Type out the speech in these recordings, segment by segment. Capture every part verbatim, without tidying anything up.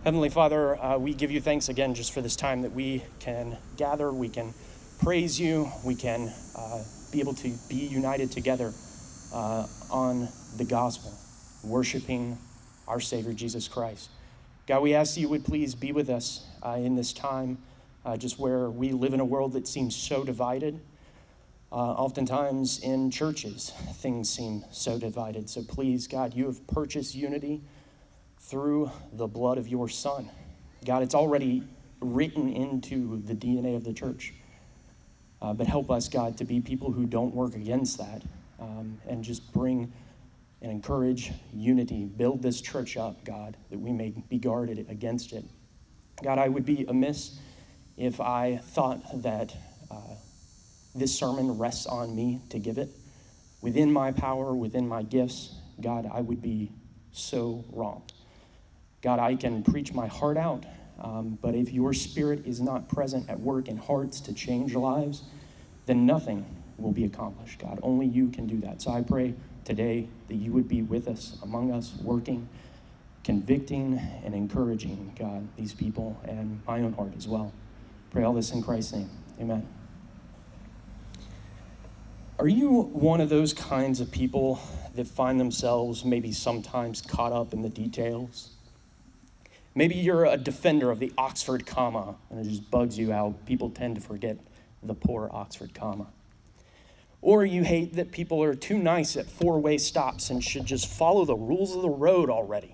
Heavenly Father, uh, we give you thanks again just for this time that we can gather, we can praise you, we can uh, be able to be united together uh, on the gospel, worshiping our Savior, Jesus Christ. God, we ask you would please be with us uh, in this time, uh, just where we live in a world that seems so divided. Uh, oftentimes in churches, things seem so divided. So please, God, you have purchased unity through the blood of your Son. God, it's already written into the D N A of the church. Uh, but help us, God, to be people who don't work against that um, and just bring and encourage unity. Build this church up, God, that we may be guarded against it. God, I would be amiss if I thought that uh, this sermon rests on me to give it. Within my power, within my gifts, God, I would be so wrong. God, I can preach my heart out, um, but if your Spirit is not present at work in hearts to change lives, then nothing will be accomplished, God. Only you can do that. So I pray today that you would be with us, among us, working, convicting, and encouraging, God, these people and my own heart as well. Pray all this in Christ's name. Amen. Are you one of those kinds of people that find themselves maybe sometimes caught up in the details? Maybe you're a defender of the Oxford comma, and it just bugs you out. People tend to forget the poor Oxford comma. Or you hate that people are too nice at four-way stops and should just follow the rules of the road already.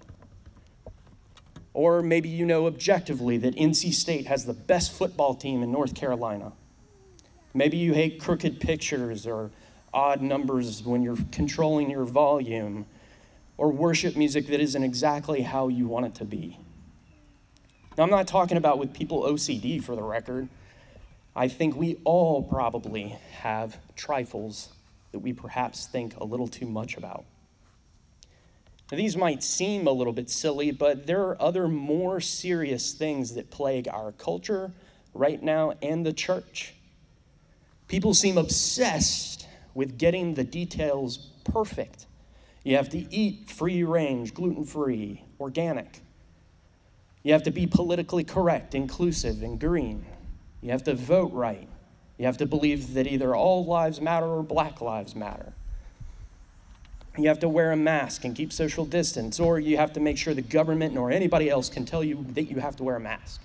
Or maybe you know objectively that N C State has the best football team in North Carolina. Maybe you hate crooked pictures or odd numbers when you're controlling your volume, or worship music that isn't exactly how you want it to be. Now, I'm not talking about with people O C D, for the record. I think we all probably have trifles that we perhaps think a little too much about. Now, these might seem a little bit silly, but there are other more serious things that plague our culture right now and the church. People seem obsessed with getting the details perfect. You have to eat free-range, gluten-free, organic. You have to be politically correct, inclusive, and green. You have to vote right. You have to believe that either all lives matter or Black lives matter. You have to wear a mask and keep social distance, or you have to make sure the government nor anybody else can tell you that you have to wear a mask.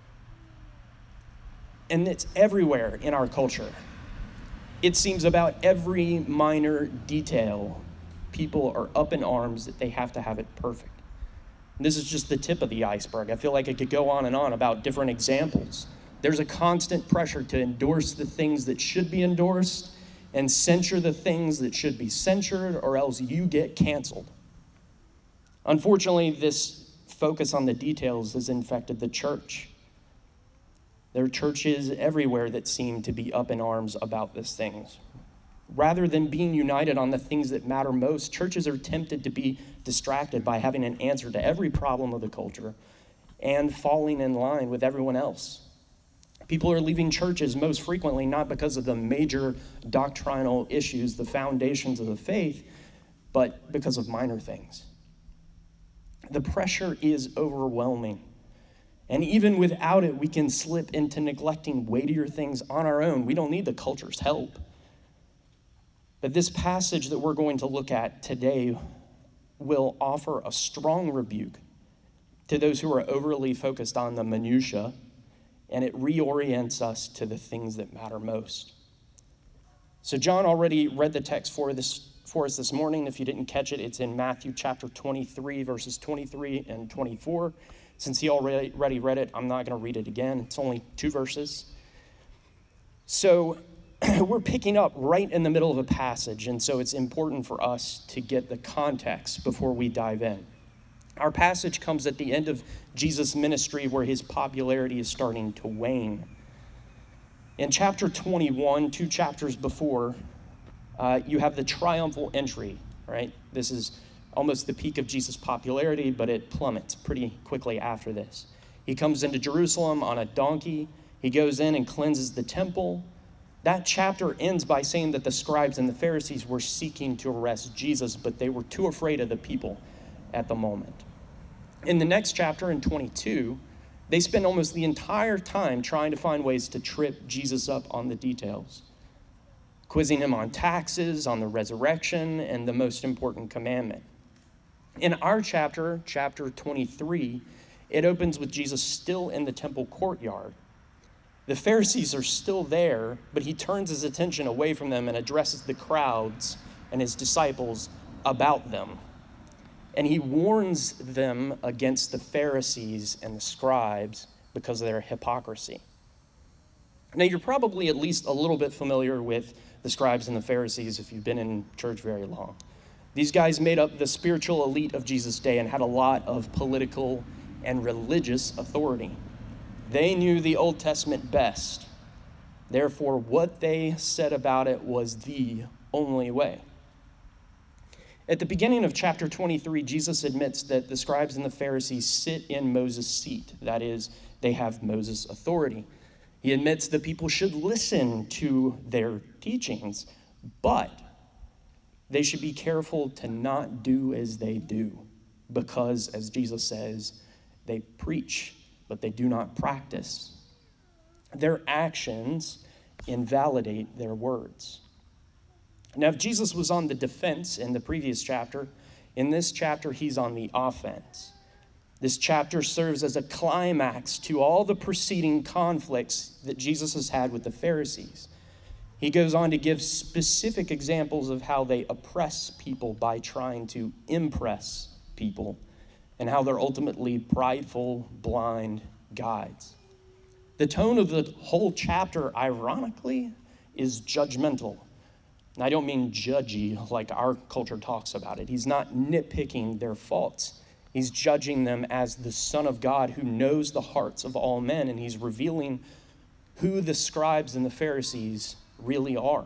And it's everywhere in our culture. It seems about every minor detail, people are up in arms that they have to have it perfect. And this is just the tip of the iceberg. I feel like I could go on and on about different examples. There's a constant pressure to endorse the things that should be endorsed and censure the things that should be censured, or else you get canceled. Unfortunately, this focus on the details has infected the church. There are churches everywhere that seem to be up in arms about these things. Rather than being united on the things that matter most, churches are tempted to be distracted by having an answer to every problem of the culture and falling in line with everyone else. People are leaving churches most frequently not because of the major doctrinal issues, the foundations of the faith, but because of minor things. The pressure is overwhelming. And even without it, we can slip into neglecting weightier things on our own. We don't need the culture's help. But this passage that we're going to look at today will offer a strong rebuke to those who are overly focused on the minutia, and it reorients us to the things that matter most. So John already read the text for this for us this morning. If you didn't catch it, it's in Matthew chapter twenty-three, verses twenty-three and twenty-four. Since he already read it, I'm not going to read it again. It's only two verses. So we're picking up right in the middle of a passage, and so it's important for us to get the context before we dive in. Our passage comes at the end of Jesus' ministry where his popularity is starting to wane. In chapter twenty-one, two chapters before, uh, you have the triumphal entry, right? This is almost the peak of Jesus' popularity, but it plummets pretty quickly after this. He comes into Jerusalem on a donkey. He goes in and cleanses the temple. That chapter ends by saying that the scribes and the Pharisees were seeking to arrest Jesus, but they were too afraid of the people at the moment. In the next chapter, in twenty-two, they spend almost the entire time trying to find ways to trip Jesus up on the details, quizzing him on taxes, on the resurrection, and the most important commandment. In our chapter, chapter twenty-three, it opens with Jesus still in the temple courtyard. The Pharisees are still there, but he turns his attention away from them and addresses the crowds and his disciples about them. And he warns them against the Pharisees and the scribes because of their hypocrisy. Now, you're probably at least a little bit familiar with the scribes and the Pharisees if you've been in church very long. These guys made up the spiritual elite of Jesus' day and had a lot of political and religious authority. They knew the Old Testament best. Therefore, what they said about it was the only way. At the beginning of chapter twenty-three, Jesus admits that the scribes and the Pharisees sit in Moses' seat. That is, they have Moses' authority. He admits that people should listen to their teachings, but they should be careful to not do as they do, because, as Jesus says, they preach, but they do not practice. Their actions invalidate their words. Now, if Jesus was on the defense in the previous chapter, in this chapter, he's on the offense. This chapter serves as a climax to all the preceding conflicts that Jesus has had with the Pharisees. He goes on to give specific examples of how they oppress people by trying to impress people, and how they're ultimately prideful, blind guides. The tone of the whole chapter, ironically, is judgmental. And I don't mean judgy like our culture talks about it. He's not nitpicking their faults. He's judging them as the Son of God who knows the hearts of all men, and he's revealing who the scribes and the Pharisees really are.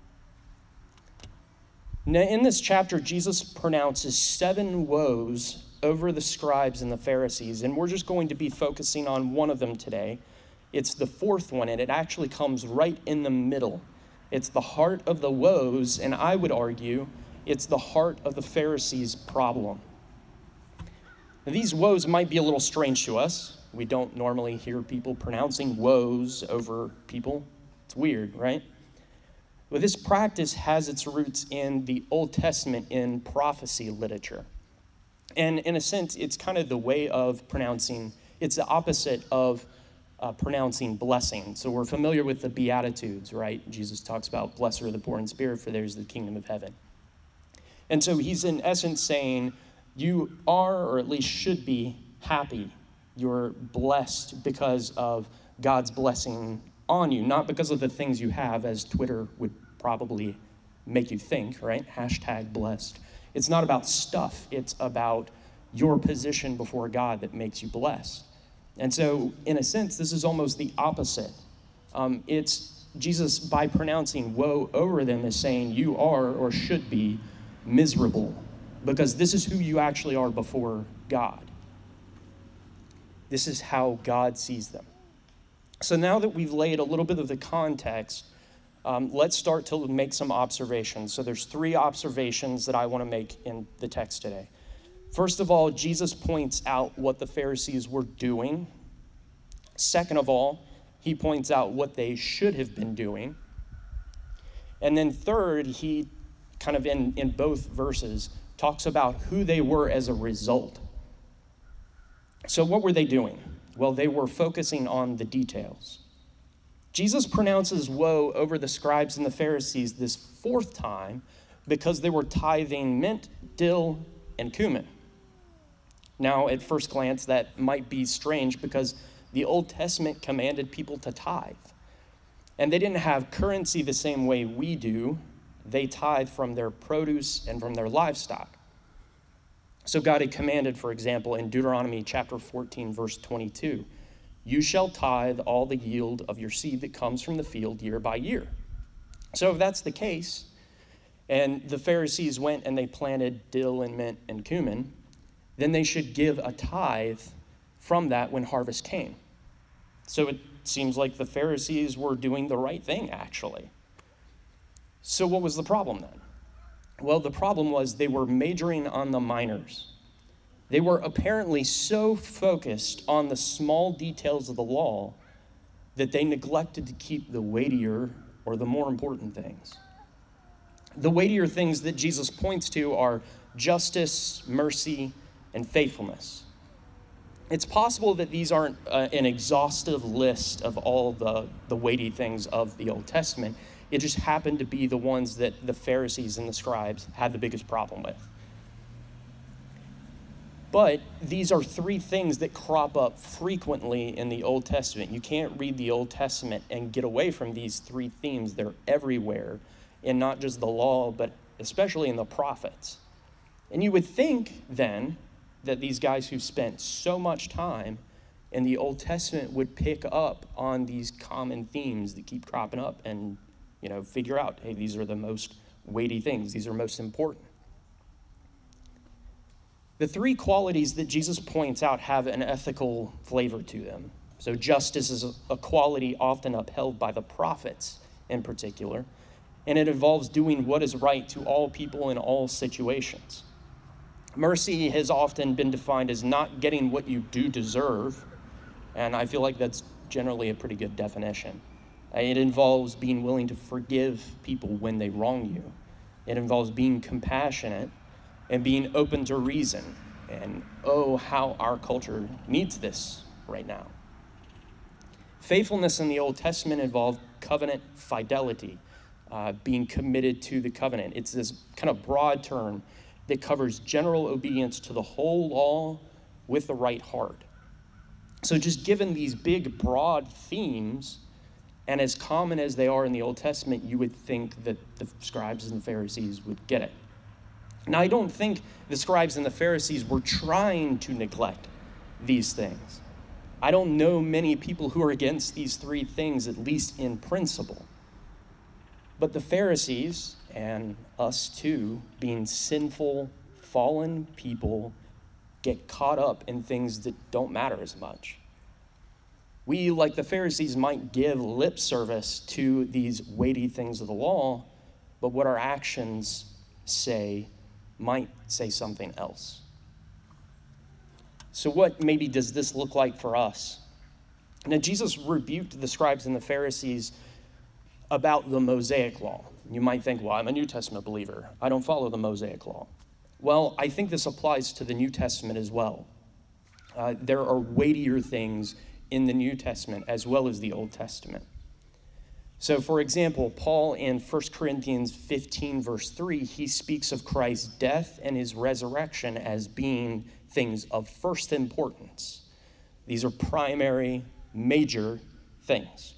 Now, in this chapter, Jesus pronounces seven woes over the scribes and the Pharisees, and we're just going to be focusing on one of them today. It's the fourth one, and it actually comes right in the middle. It's the heart of the woes, and I would argue it's the heart of the Pharisees' problem. Now, these woes might be a little strange to us. We don't normally hear people pronouncing woes over people. It's weird, right? But this practice has its roots in the Old Testament in prophecy literature. And in a sense, it's kind of the way of pronouncing, it's the opposite of uh, pronouncing blessing. So we're familiar with the Beatitudes, right? Jesus talks about, blessed are the poor in spirit, for theirs is the kingdom of heaven. And so he's in essence saying, you are, or at least should be, happy. You're blessed because of God's blessing on you, not because of the things you have, as Twitter would probably make you think, right? Hashtag blessed. It's not about stuff. It's about your position before God that makes you blessed. And so, in a sense, this is almost the opposite. Um, it's Jesus, by pronouncing woe over them, is saying you are or should be miserable, because this is who you actually are before God. This is how God sees them. So now that we've laid a little bit of the context, um, let's start to make some observations. So there's three observations that I want to make in the text today. First of all, Jesus points out what the Pharisees were doing. Second of all, he points out what they should have been doing. And then third, he kind of in, in both verses talks about who they were as a result. So what were they doing? Well, they were focusing on the details. Jesus pronounces woe over the scribes and the Pharisees this fourth time because they were tithing mint, dill, and cumin. Now, at first glance, that might be strange because the Old Testament commanded people to tithe. And they didn't have currency the same way we do. They tithe from their produce and from their livestock. So God had commanded, for example, in Deuteronomy chapter fourteen, verse twenty-two, you shall tithe all the yield of your seed that comes from the field year by year. So if that's the case, and the Pharisees went and they planted dill and mint and cumin, then they should give a tithe from that when harvest came. So it seems like the Pharisees were doing the right thing, actually. So what was the problem then? Well, the problem was they were majoring on the minors. They were apparently so focused on the small details of the law that they neglected to keep the weightier or the more important things. The weightier things that Jesus points to are justice, mercy, and faithfulness. It's possible that these aren't uh, an exhaustive list of all the, the weighty things of the Old Testament. It just happened to be the ones that the Pharisees and the scribes had the biggest problem with. But these are three things that crop up frequently in the Old Testament. You can't read the Old Testament and get away from these three themes. They're everywhere, in not just the law, but especially in the prophets. And you would think then that these guys who spent so much time in the Old Testament would pick up on these common themes that keep cropping up and, you know, figure out, hey, these are the most weighty things. These are most important. The three qualities that Jesus points out have an ethical flavor to them. So justice is a quality often upheld by the prophets in particular, and it involves doing what is right to all people in all situations. Mercy has often been defined as not getting what you do deserve, and I feel like that's generally a pretty good definition. It involves being willing to forgive people when they wrong you. It involves being compassionate and being open to reason. And oh, how our culture needs this right now. Faithfulness in the Old Testament involved covenant fidelity, uh, being committed to the covenant. It's this kind of broad term that covers general obedience to the whole law with the right heart. So just given these big, broad themes, and as common as they are in the Old Testament, you would think that the scribes and the Pharisees would get it. Now, I don't think the scribes and the Pharisees were trying to neglect these things. I don't know many people who are against these three things, at least in principle. But the Pharisees, and us too, being sinful, fallen people, get caught up in things that don't matter as much. We, like the Pharisees, might give lip service to these weighty things of the law, but what our actions say might say something else. So what maybe does this look like for us? Now, Jesus rebuked the scribes and the Pharisees about the Mosaic law. You might think, well, I'm a New Testament believer. I don't follow the Mosaic law. Well, I think this applies to the New Testament as well. Uh, there are weightier things in the New Testament as well as the Old Testament. So, for example, Paul in First Corinthians fifteen, verse three, he speaks of Christ's death and his resurrection as being things of first importance. These are primary, major things.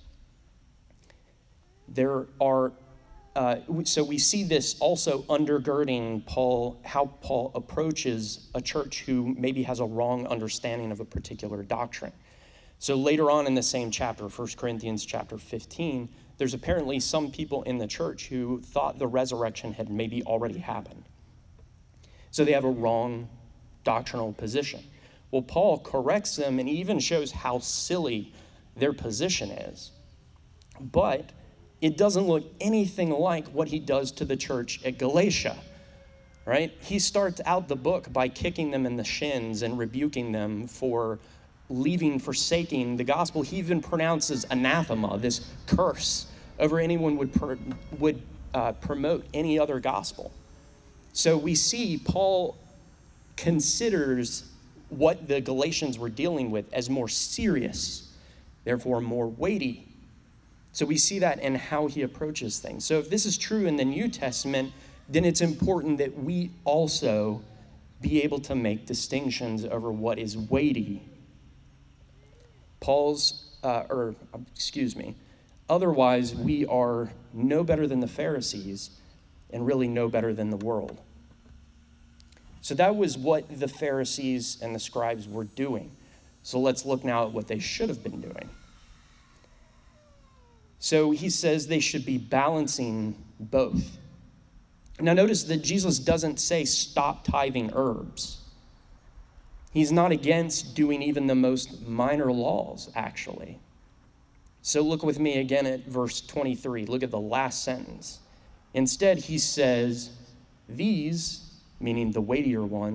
There are, uh, so we see this also undergirding Paul, how Paul approaches a church who maybe has a wrong understanding of a particular doctrine. So later on in the same chapter, First Corinthians chapter fifteen, there's apparently some people in the church who thought the resurrection had maybe already happened. So they have a wrong doctrinal position. Well, Paul corrects them and even shows how silly their position is. But it doesn't look anything like what he does to the church at Galatia, right? He starts out the book by kicking them in the shins and rebuking them for leaving, forsaking the gospel. He even pronounces anathema, this curse, over anyone would per, would uh, promote any other gospel. So we see Paul considers what the Galatians were dealing with as more serious, therefore more weighty. So we see that in how he approaches things. So if this is true in the New Testament, then it's important that we also be able to make distinctions over what is weighty. Paul's, uh, or excuse me, otherwise we are no better than the Pharisees and really no better than the world. So that was what the Pharisees and the scribes were doing. So let's look now at what they should have been doing. So he says they should be balancing both. Now notice that Jesus doesn't say stop tithing herbs. He's not against doing even the most minor laws, actually. So look with me again at verse twenty-three. Look at the last sentence. Instead, he says, these, meaning the weightier ones,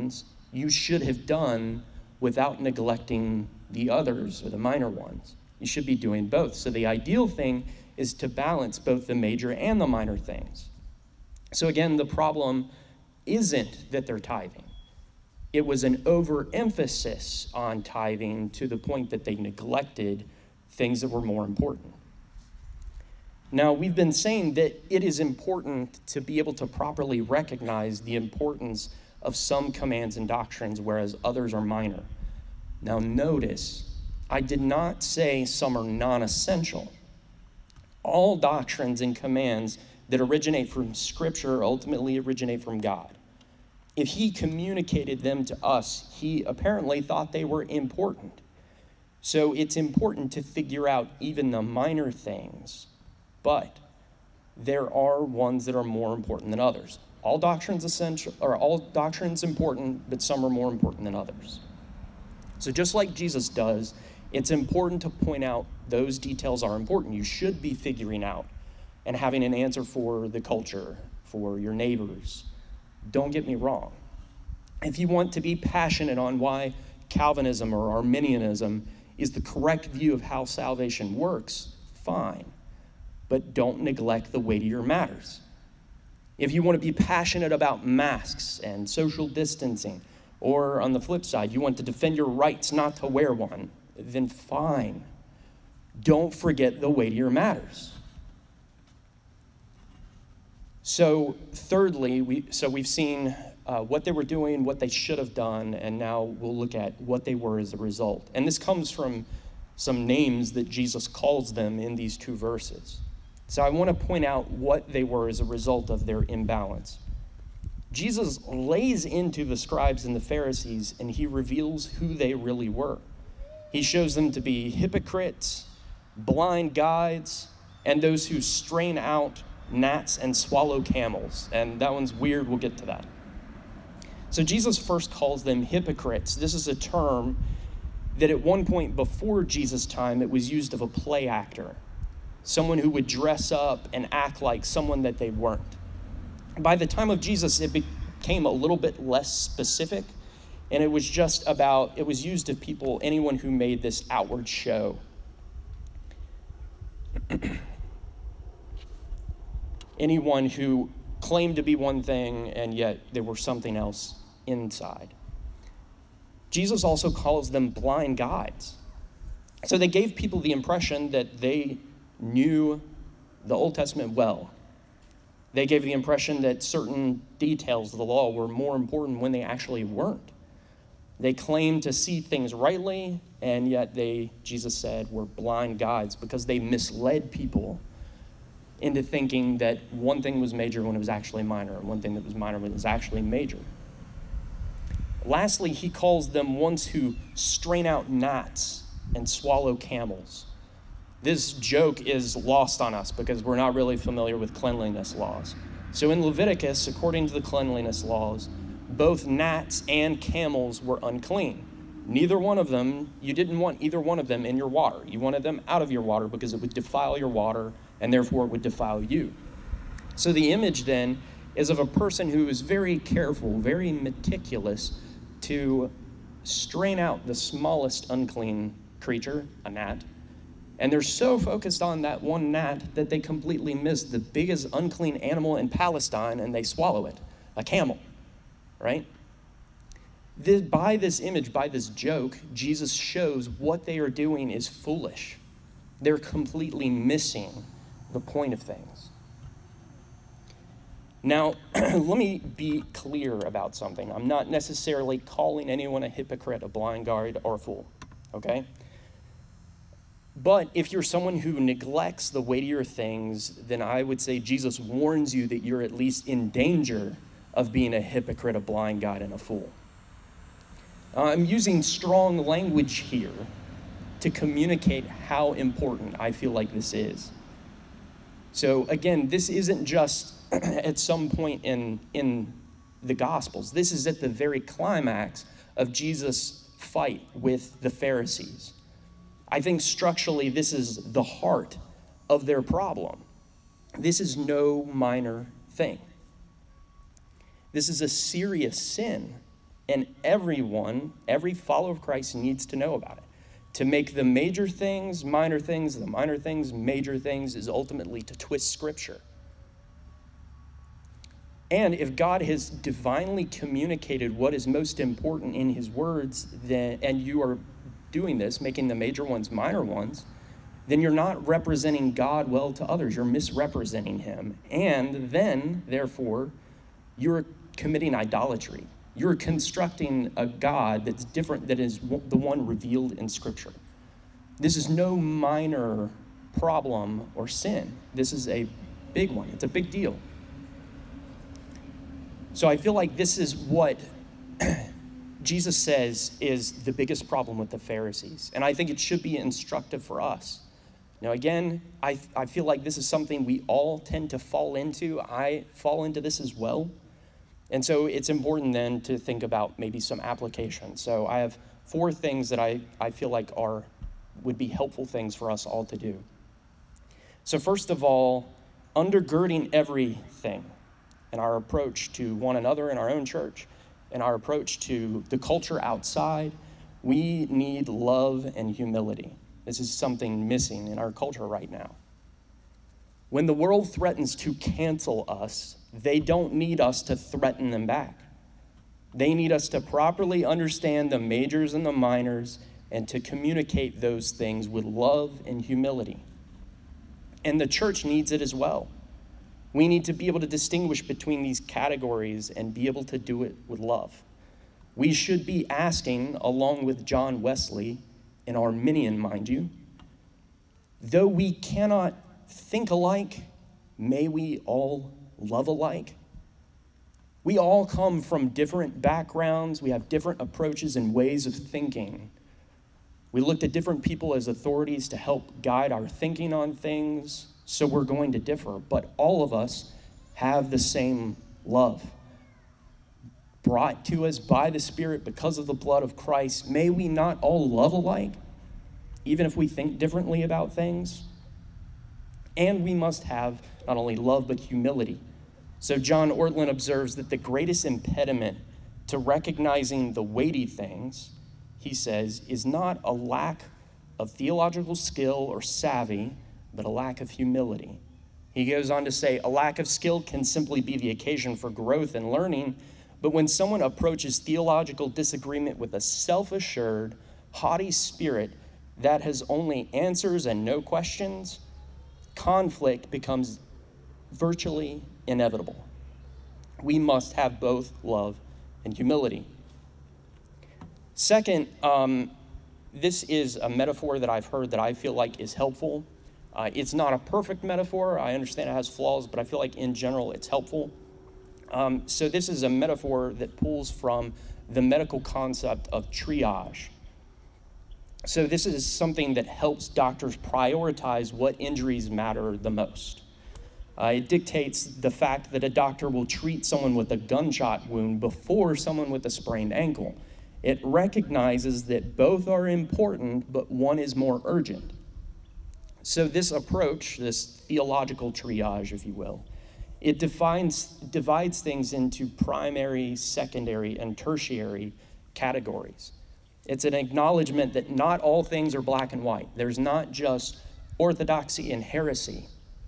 you should have done without neglecting the others or the minor ones. You should be doing both. So the ideal thing is to balance both the major and the minor things. So again, the problem isn't that they're tithing. It was an overemphasis on tithing to the point that they neglected things that were more important. Now, we've been saying that it is important to be able to properly recognize the importance of some commands and doctrines, whereas others are minor. Now, notice, I did not say some are non-essential. All doctrines and commands that originate from Scripture ultimately originate from God. If he communicated them to us, he apparently thought they were important. So it's important to figure out even the minor things, but there are ones that are more important than others. All doctrines essential, or all doctrines important, but some are more important than others. So just like Jesus does, it's important to point out those details are important. You should be figuring out and having an answer for the culture, for your neighbors. Don't get me wrong. If you want to be passionate on why Calvinism or Arminianism is the correct view of how salvation works, fine. But don't neglect the weightier matters. If you want to be passionate about masks and social distancing, or on the flip side, you want to defend your rights not to wear one, then fine. Don't forget the weightier matters. So thirdly, we so we've seen uh, what they were doing, what they should have done, and now we'll look at what they were as a result. And this comes from some names that Jesus calls them in these two verses. So I want to point out what they were as a result of their imbalance. Jesus lays into the scribes and the Pharisees, and he reveals who they really were. He shows them to be hypocrites, blind guides, and those who strain out gnats and swallow camels. And that one's weird. We'll get to that. So Jesus first calls them hypocrites. This is a term that at one point before Jesus' time, it was used of a play actor, someone who would dress up and act like someone that they weren't. By the time of Jesus, it became a little bit less specific, and it was just about, it was used of people, anyone who made this outward show. Anyone who claimed to be one thing, and yet there were something else inside. Jesus also calls them blind guides. So they gave people the impression that they knew the Old Testament well. They gave the impression that certain details of the law were more important when they actually weren't. They claimed to see things rightly, and yet they, Jesus said, were blind guides because they misled people into thinking that one thing was major when it was actually minor, and one thing that was minor when it was actually major. Lastly, he calls them ones who strain out gnats and swallow camels. This joke is lost on us because we're not really familiar with cleanliness laws. So in Leviticus, according to the cleanliness laws, both gnats and camels were unclean. Neither one of them, you didn't want either one of them in your water. You wanted them out of your water because it would defile your water and therefore it would defile you. So the image then is of a person who is very careful, very meticulous to strain out the smallest unclean creature, a gnat. And they're so focused on that one gnat that they completely miss the biggest unclean animal in Palestine and they swallow it, a camel, right? This, by this image, by this joke, Jesus shows what they are doing is foolish. They're completely missing the point of things. Now, let me be clear about something. I'm not necessarily calling anyone a hypocrite, a blind guide, or a fool, okay? But if you're someone who neglects the weightier things, then I would say Jesus warns you that you're at least in danger of being a hypocrite, a blind guide, and a fool. Uh, I'm using strong language here to communicate how important I feel like this is. So again, this isn't just at some point in, in the Gospels. This is at the very climax of Jesus' fight with the Pharisees. I think structurally this is the heart of their problem. This is no minor thing. This is a serious sin And everyone, every follower of Christ needs to know about it. To make the major things minor things, the minor things major things, is ultimately to twist Scripture. And if God has divinely communicated what is most important in his words, then, and you are doing this, making the major ones minor ones, then you're not representing God well to others. You're misrepresenting him. And then, therefore, you're committing idolatry. You're constructing a God that's different than is the one revealed in Scripture. This is no minor problem or sin. This is a big one. It's a big deal. So I feel like this is what Jesus says is the biggest problem with the Pharisees. And I think it should be instructive for us. Now, again, I, I feel like this is something we all tend to fall into. I fall into this as well. And so it's important then to think about maybe some application. So I have four things that I, I feel like are would be helpful things for us all to do. So first of all, undergirding everything in our approach to one another in our own church, in our approach to the culture outside, we need love and humility. This is something missing in our culture right now. When the world threatens to cancel us, they don't need us to threaten them back. They need us to properly understand the majors and the minors and to communicate those things with love and humility. And the church needs it as well. We need to be able to distinguish between these categories and be able to do it with love. We should be asking, along with John Wesley, an Arminian, mind you, though we cannot think alike, may we all love alike? We all come from different backgrounds. We have different approaches and ways of thinking. We looked at different people as authorities to help guide our thinking on things, so we're going to differ. But all of us have the same love brought to us by the Spirit because of the blood of Christ. May we not all love alike, even if we think differently about things. And we must have not only love, but humility. So John Ortlund observes that the greatest impediment to recognizing the weighty things, he says, is not a lack of theological skill or savvy, but a lack of humility. He goes on to say, a lack of skill can simply be the occasion for growth and learning, but when someone approaches theological disagreement with a self-assured, haughty spirit that has only answers and no questions, conflict becomes virtually inevitable. We must have both love and humility. Second, um, this is a metaphor that I've heard that I feel like is helpful. Uh, it's not a perfect metaphor. I understand it has flaws, but I feel like in general it's helpful. Um, so this is a metaphor that pulls from the medical concept of triage. So this is something that helps doctors prioritize what injuries matter the most. Uh, it dictates the fact that a doctor will treat someone with a gunshot wound before someone with a sprained ankle. It recognizes that both are important, but one is more urgent. So this approach, this theological triage, if you will, it defines, divides things into primary, secondary, and tertiary categories. It's an acknowledgement that not all things are black and white. There's not just orthodoxy and heresy.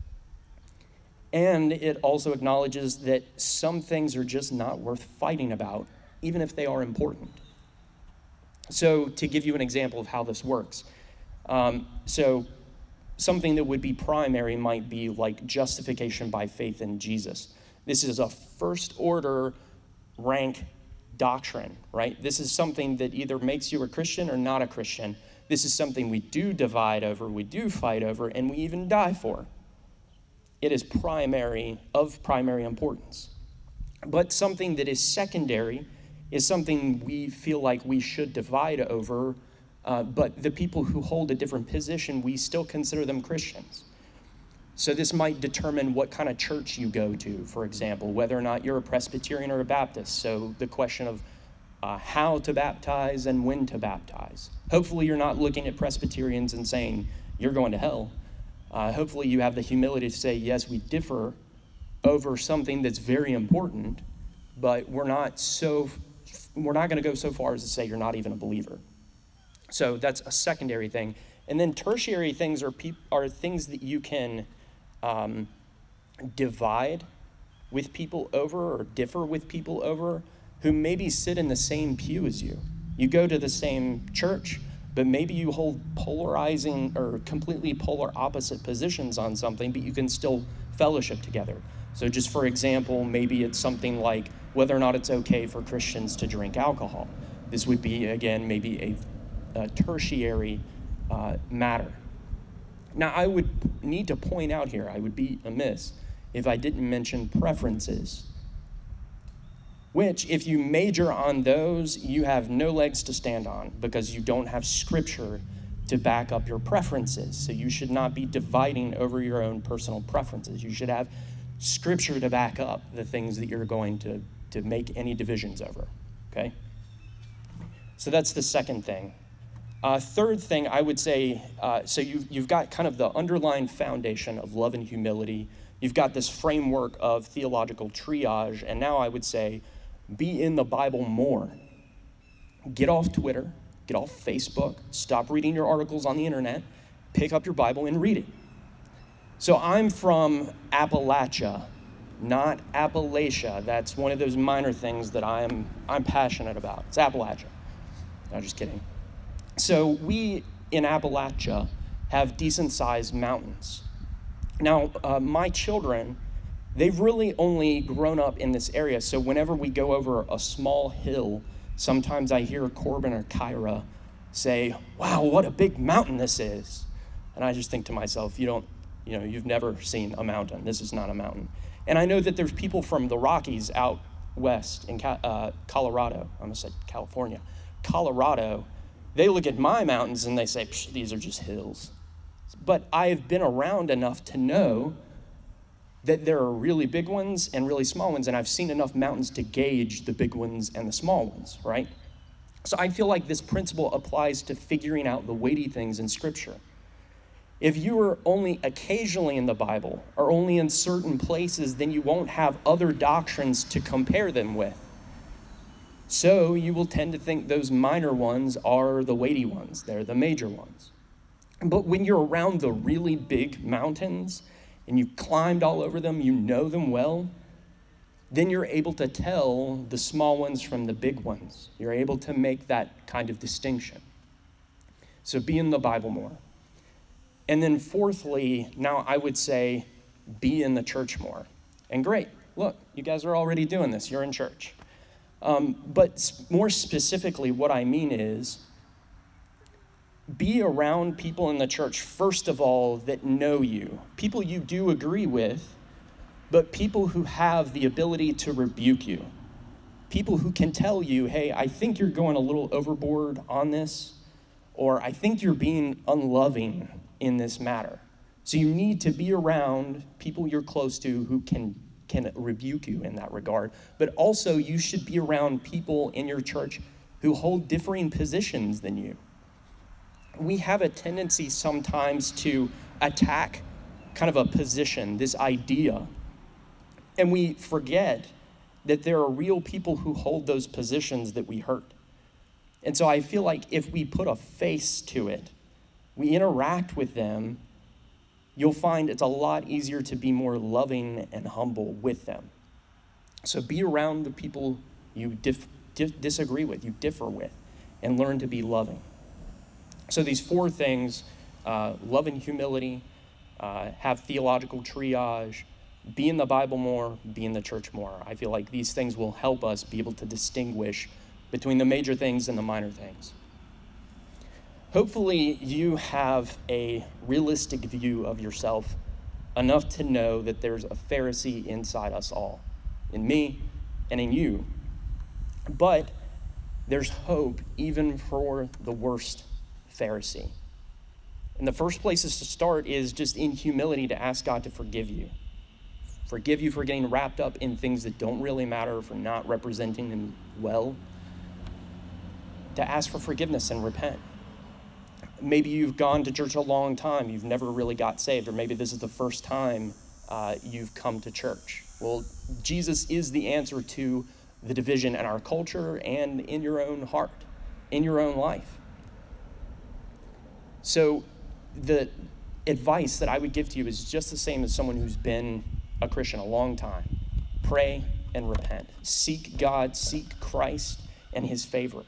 And it also acknowledges that some things are just not worth fighting about, even if they are important. So to give you an example of how this works, um, so something that would be primary might be like justification by faith in Jesus. This is a first order rank doctrine, right? This is something that either makes you a Christian or not a Christian. This is something we do divide over, we do fight over, and we even die for. It is primary, of primary importance. But something that is secondary is something we feel like we should divide over, uh, but the people who hold a different position, we still consider them Christians. So this might determine what kind of church you go to, for example, whether or not you're a Presbyterian or a Baptist. So the question of uh, how to baptize and when to baptize. Hopefully you're not looking at Presbyterians and saying, you're going to hell. Uh, hopefully you have the humility to say, yes, we differ over something that's very important, but we're not so we're not going to go so far as to say you're not even a believer. So that's a secondary thing. And then tertiary things are peop- are things that you can um, divide with people over or differ with people over who maybe sit in the same pew as you. You go to the same church, but maybe you hold polarizing or completely polar opposite positions on something, but you can still fellowship together. So just for example, maybe it's something like whether or not it's okay for Christians to drink alcohol. This would be, again, maybe a, a tertiary uh, matter. Now, I would need to point out here, I would be amiss if I didn't mention preferences, which, if you major on those, you have no legs to stand on because you don't have scripture to back up your preferences. So you should not be dividing over your own personal preferences. You should have scripture to back up the things that you're going to, to make any divisions over, okay? So that's the second thing. Uh, third thing, I would say, uh, so you, you've got kind of the underlying foundation of love and humility. You've got this framework of theological triage, and now I would say, be in the Bible more. Get off Twitter, get off Facebook, stop reading your articles on the internet, pick up your Bible and read it. So I'm from Appalachia, not Appalachia. That's one of those minor things that I'm I'm passionate about. It's Appalachia. No, just kidding. So we in Appalachia have decent sized mountains. Now, uh, my children, they've really only grown up in this area. So whenever we go over a small hill, sometimes I hear Corbin or Kyra say, wow, what a big mountain this is. And I just think to myself, you don't, you know, you've never seen a mountain. This is not a mountain. And I know that there's people from the Rockies out west in uh, Colorado, I almost said California, Colorado, they look at my mountains and they say, these are just hills. But I've been around enough to know that there are really big ones and really small ones, and I've seen enough mountains to gauge the big ones and the small ones, right? So I feel like this principle applies to figuring out the weighty things in Scripture. If you are only occasionally in the Bible or only in certain places, then you won't have other doctrines to compare them with. So you will tend to think those minor ones are the weighty ones. They're the major ones. But when you're around the really big mountains and you've climbed all over them, you know them well, then you're able to tell the small ones from the big ones. You're able to make that kind of distinction. So be in the Bible more. And then fourthly, now I would say be in the church more. And great, look, you guys are already doing this. You're in church. Um, but more specifically, what I mean is be around people in the church, first of all, that know you. People you do agree with, but people who have the ability to rebuke you. People who can tell you, hey, I think you're going a little overboard on this, or I think you're being unloving in this matter. So you need to be around people you're close to who can, can rebuke you in that regard. But also you should be around people in your church who hold differing positions than you. We have a tendency sometimes to attack kind of a position, this idea, and we forget that there are real people who hold those positions that we hurt. And so I feel like if we put a face to it, we interact with them, you'll find it's a lot easier to be more loving and humble with them. So be around the people you dif- di- disagree with, you differ with, and learn to be loving. So these four things, uh, love and humility, uh, have theological triage, be in the Bible more, be in the church more. I feel like these things will help us be able to distinguish between the major things and the minor things. Hopefully you have a realistic view of yourself, enough to know that there's a Pharisee inside us all, in me and in you. But there's hope even for the worst Pharisee. And the first places to start is just in humility to ask God to forgive you. Forgive you for getting wrapped up in things that don't really matter, for not representing Him well. To ask for forgiveness and repent. Maybe you've gone to church a long time, you've never really got saved, or maybe this is the first time uh, you've come to church. Well, Jesus is the answer to the division in our culture and in your own heart, in your own life. So the advice that I would give to you is just the same as someone who's been a Christian a long time. Pray and repent. Seek God, seek Christ and his favor.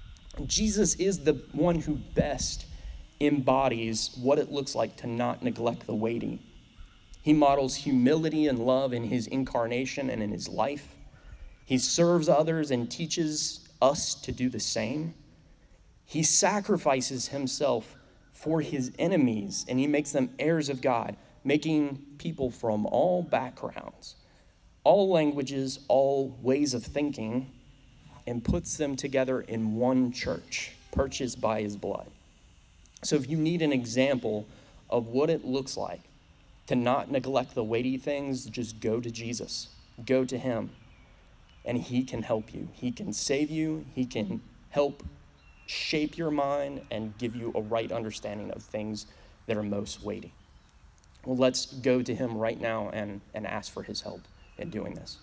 Jesus is the one who best embodies what it looks like to not neglect the weighty. He models humility and love in his incarnation and in his life. He serves others and teaches us to do the same. He sacrifices himself for his enemies, and he makes them heirs of God, making people from all backgrounds, all languages, all ways of thinking, and puts them together in one church, purchased by his blood. So if you need an example of what it looks like to not neglect the weighty things, just go to Jesus. Go to him, and he can help you. He can save you. He can help shape your mind and give you a right understanding of things that are most weighty. Well, let's go to him right now and, and ask for his help in doing this.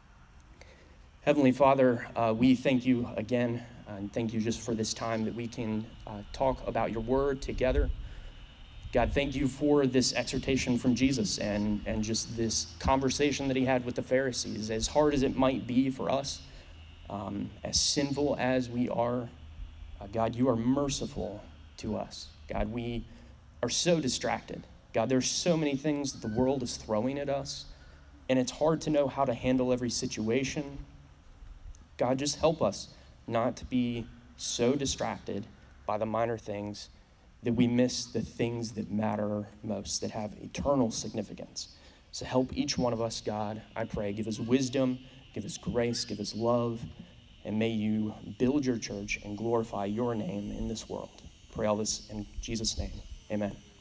Heavenly Father, uh, we thank you again, and thank you just for this time that we can uh, talk about your word together. God, thank you for this exhortation from Jesus and, and just this conversation that he had with the Pharisees. As hard as it might be for us, um, as sinful as we are, uh, God, you are merciful to us. God, we are so distracted. God, there's so many things that the world is throwing at us, and it's hard to know how to handle every situation. God, just help us not to be so distracted by the minor things that we miss the things that matter most, that have eternal significance. So help each one of us, God, I pray. Give us wisdom, give us grace, give us love, and may you build your church and glorify your name in this world. Pray all this in Jesus' name. Amen.